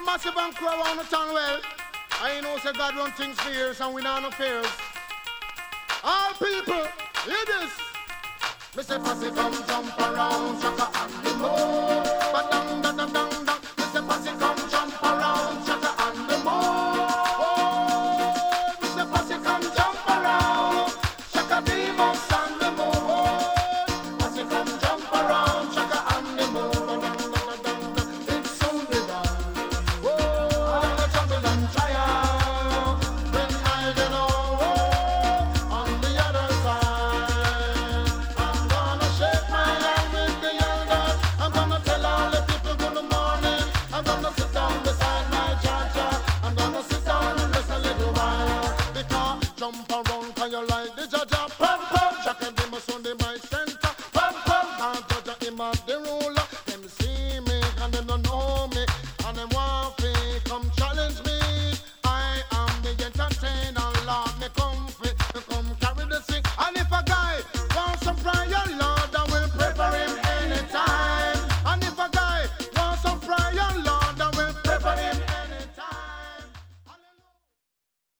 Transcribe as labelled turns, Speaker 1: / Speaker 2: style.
Speaker 1: massive and crew around the town well. I know say God run things for years and we know no fears. All people, hear this. Mr. Posse come jump around, shaka and the moon. Ba dang da dang dang dang. Mr. Posse come jump around.